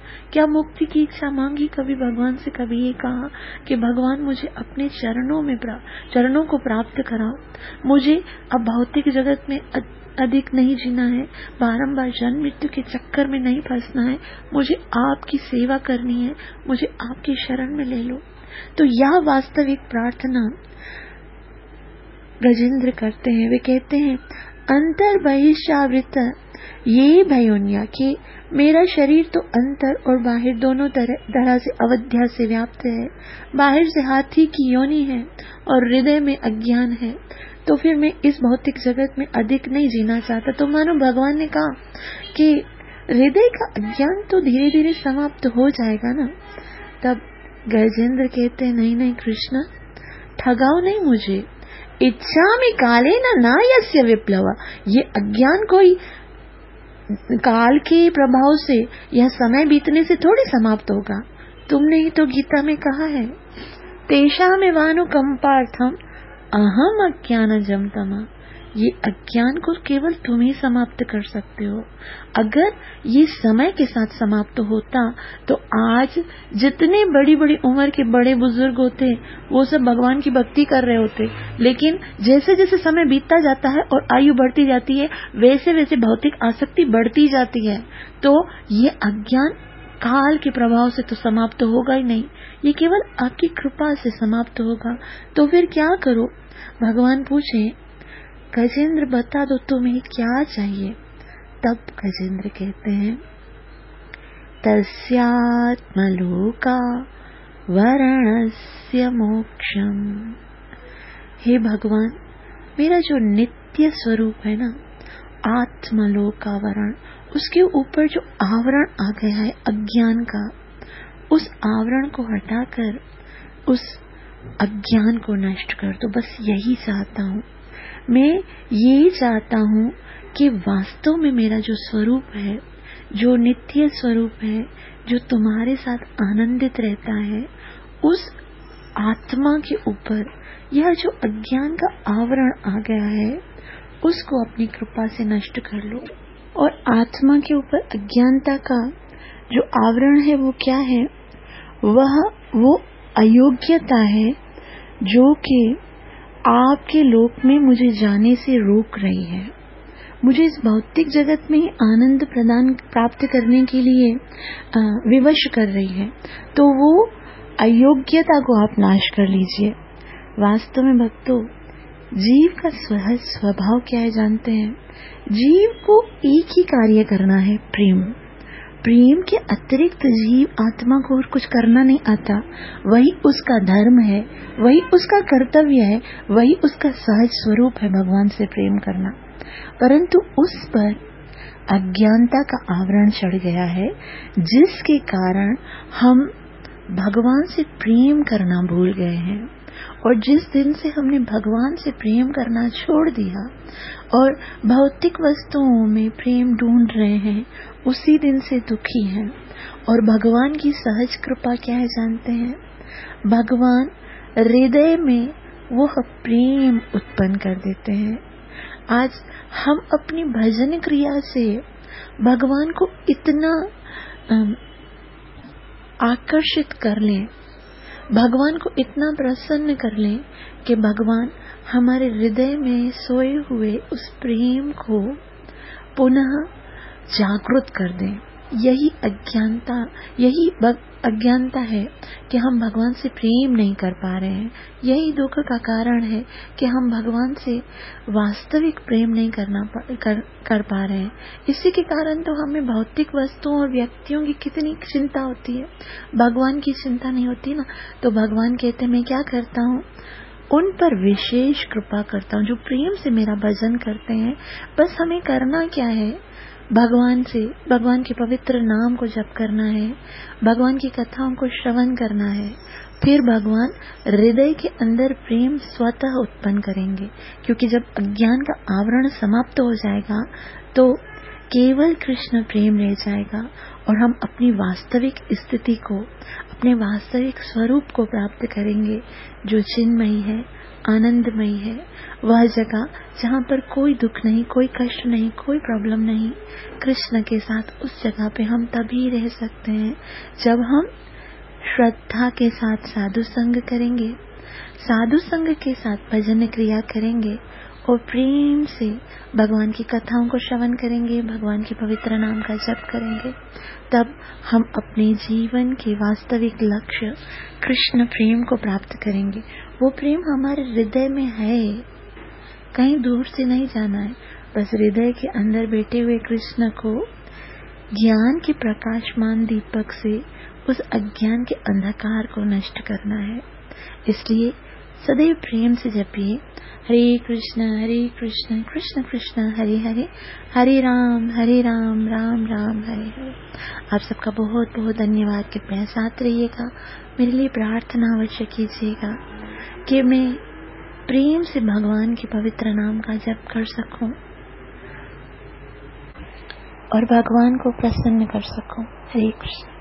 क्या मुक्ति की इच्छा मांगी कभी भगवान से? कभी ये कहा कि भगवान मुझे अपने चरणों में चरणों को प्राप्त कराओ, मुझे अब भौतिक जगत में अधिक नहीं जीना है, बारंबार जन्म मृत्यु के चक्कर में नहीं फंसना है, मुझे आपकी सेवा करनी है, मुझे आपकी शरण में ले लो। तो यह वास्तविक प्रार्थना गजेंद्र करते हैं। वे कहते हैं अंतर बहिष्यावृत ये भयोन्या कि मेरा शरीर तो अंतर और बाहर दोनों तरह से अवध्या से व्याप्त है। बाहर से हाथी की योनि है और हृदय में अज्ञान है, तो फिर मैं इस भौतिक जगत में अधिक नहीं जीना चाहता। तो मानो भगवान ने कहा कि हृदय का अज्ञान तो धीरे धीरे समाप्त हो जाएगा ना। तब गजेंद्र कहते हैं नहीं नहीं कृष्ण, ठगाओ नहीं मुझे। इच्छा में काले न ना यस्य विप्लव, ये अज्ञान कोई काल के प्रभाव से यह समय बीतने से थोड़ी समाप्त होगा। तुमने ही तो गीता में कहा है तेषां एवानुकंपार्थम अहम अज्ञानजं तमः, ये अज्ञान को केवल तुम ही समाप्त कर सकते हो। अगर ये समय के साथ समाप्त होता तो आज जितने बड़ी बड़ी उम्र के बड़े बुजुर्ग होते वो सब भगवान की भक्ति कर रहे होते, लेकिन जैसे जैसे समय बीतता जाता है और आयु बढ़ती जाती है वैसे वैसे भौतिक आसक्ति बढ़ती जाती है। तो ये अज्ञान काल के प्रभाव से तो समाप्त होगा ही नहीं, ये केवल आपकी कृपा से समाप्त होगा। तो फिर क्या करो? भगवान पूछे गजेंद्र बता दो तुम्हें क्या चाहिए। तब गजेंद्र कहते हैं तस्यात्मलोका वरणस्य मोक्षम। हे भगवान, मेरा जो नित्य स्वरूप है ना, आत्मलोका वरण, उसके ऊपर जो आवरण आ गया है अज्ञान का, उस आवरण को हटाकर उस अज्ञान को नष्ट कर दो। बस यही चाहता हूँ मैं। ये चाहता हूँ कि वास्तव में मेरा जो स्वरूप है, जो नित्य स्वरूप है, जो तुम्हारे साथ आनंदित रहता है, उस आत्मा के ऊपर यह जो अज्ञान का आवरण आ गया है उसको अपनी कृपा से नष्ट कर लो। और आत्मा के ऊपर अज्ञानता का जो आवरण है वो क्या है? वह वो अयोग्यता है जो कि आपके लोक में मुझे जाने से रोक रही है, मुझे इस भौतिक जगत में आनंद प्रदान प्राप्त करने के लिए विवश कर रही है। तो वो अयोग्यता को आप नाश कर लीजिए। वास्तव में भक्तों, जीव का सहज स्वभाव क्या है जानते हैं? जीव को एक ही कार्य करना है, प्रेम। प्रेम के अतिरिक्त जीव आत्मा को और कुछ करना नहीं आता। वही उसका धर्म है, वही उसका कर्तव्य है, वही उसका सहज स्वरूप है, भगवान से प्रेम करना। परंतु उस पर अज्ञानता का आवरण चढ़ गया है, जिसके कारण हम भगवान से प्रेम करना भूल गए हैं। और जिस दिन से हमने भगवान से प्रेम करना छोड़ दिया और भौतिक वस्तुओं में प्रेम ढूंढ रहे हैं, उसी दिन से दुखी हैं। और भगवान की सहज कृपा क्या है जानते हैं? भगवान हृदय में वो प्रेम उत्पन्न कर देते हैं। आज हम अपनी भजन क्रिया से भगवान को इतना आकर्षित कर लें, भगवान को इतना प्रसन्न कर लें कि भगवान हमारे हृदय में सोए हुए उस प्रेम को पुनः जागृत कर दें। यही अज्ञानता यही अज्ञानता है कि हम भगवान से प्रेम नहीं कर पा रहे हैं। यही दुख का कारण है कि हम भगवान से वास्तविक प्रेम नहीं करना कर, कर पा रहे हैं। इसी के कारण तो हमें भौतिक वस्तुओं और व्यक्तियों की कितनी चिंता होती है, भगवान की चिंता नहीं होती ना। तो भगवान कहते हैं मैं क्या करता हूँ, उन पर विशेष कृपा करता हूँ जो प्रेम से मेरा भजन करते हैं। बस हमें करना क्या है, भगवान से भगवान के पवित्र नाम को जप करना है, भगवान की कथाओं को श्रवण करना है। फिर भगवान हृदय के अंदर प्रेम स्वतः उत्पन्न करेंगे, क्योंकि जब अज्ञान का आवरण समाप्त हो जाएगा तो केवल कृष्ण प्रेम रह जाएगा और हम अपनी वास्तविक स्थिति को, अपने वास्तविक स्वरूप को प्राप्त करेंगे जो चिन्मयी है, आनंदमयी है, वह जगह जहाँ पर कोई दुख नहीं, कोई कष्ट नहीं, कोई प्रॉब्लम नहीं। कृष्ण के साथ उस जगह पे हम तभी रह सकते हैं जब हम श्रद्धा के साथ साधु संग करेंगे, साधु संग के साथ भजन क्रिया करेंगे और प्रेम से भगवान की कथाओं को श्रवण करेंगे, भगवान के पवित्र नाम का जप करेंगे। तब हम अपने जीवन के वास्तविक लक्ष्य कृष्ण प्रेम को प्राप्त करेंगे। वो प्रेम हमारे हृदय में है, कहीं दूर से नहीं जाना है, बस हृदय के अंदर बैठे हुए कृष्ण को ज्ञान के प्रकाशमान दीपक से उस अज्ञान के अंधकार को नष्ट करना है। इसलिए सदैव प्रेम से जपिए हरे कृष्ण हरे कृष्ण कृष्ण कृष्ण हरे हरे, हरे राम हरे राम राम राम हरे हरे। आप सबका बहुत बहुत धन्यवाद। कृपया साथ रहिएगा, मेरे लिए प्रार्थना अवश्य कीजिएगा कि मैं प्रेम से भगवान के पवित्र नाम का जप कर सकूं और भगवान को प्रसन्न कर सकूं। हरे कृष्ण।